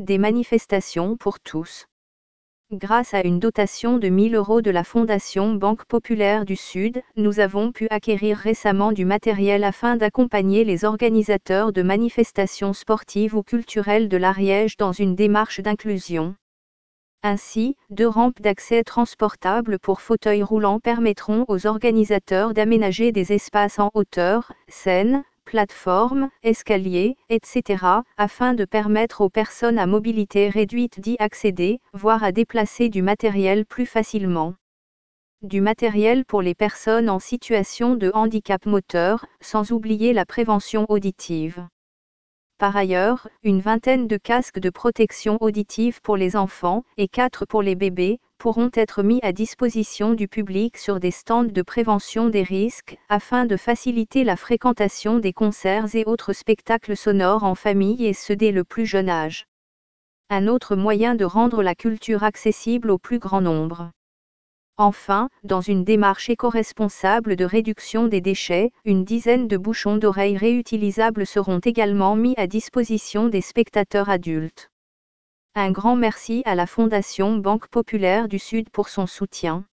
des manifestations pour tous. Grâce à une dotation de 1 000 € de la Fondation Banque Populaire du Sud, nous avons pu acquérir récemment du matériel afin d'accompagner les organisateurs de manifestations sportives ou culturelles de l'Ariège dans une démarche d'inclusion. Ainsi, 2 rampes d'accès transportables pour fauteuils roulants permettront aux organisateurs d'aménager des espaces en hauteur, scènes, plateformes, escaliers, etc., afin de permettre aux personnes à mobilité réduite d'y accéder, voire à déplacer du matériel plus facilement. Du matériel pour les personnes en situation de handicap moteur, sans oublier la prévention auditive. Par ailleurs, une vingtaine de casques de protection auditive pour les enfants et 4 pour les bébés pourront être mis à disposition du public sur des stands de prévention des risques, afin de faciliter la fréquentation des concerts et autres spectacles sonores en famille et ce dès le plus jeune âge. Un autre moyen de rendre la culture accessible au plus grand nombre. Enfin, dans une démarche éco-responsable de réduction des déchets, une dizaine de bouchons d'oreilles réutilisables seront également mis à disposition des spectateurs adultes. Un grand merci à la Fondation Banque Populaire du Sud pour son soutien.